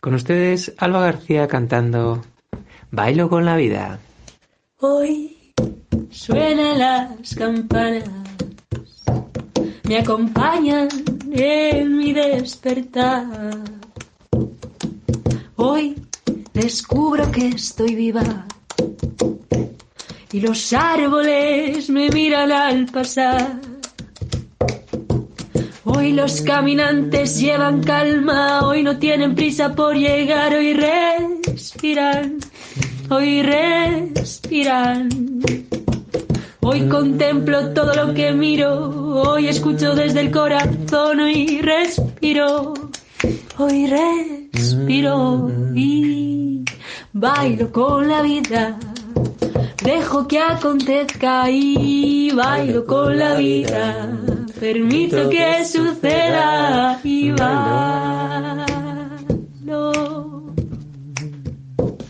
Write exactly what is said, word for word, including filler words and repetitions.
Con ustedes, Alba García cantando Bailo con la vida. Hoy suenan las campanas, me acompañan en mi despertar. Hoy descubro que estoy viva y los árboles me miran al pasar. Hoy los caminantes llevan calma, hoy no tienen prisa por llegar, hoy respiran, hoy respiran. Hoy contemplo todo lo que miro, hoy escucho desde el corazón, hoy respiro, hoy respiro y bailo con la vida. Dejo que acontezca y bailo con la vida. Permito que suceda y bailo.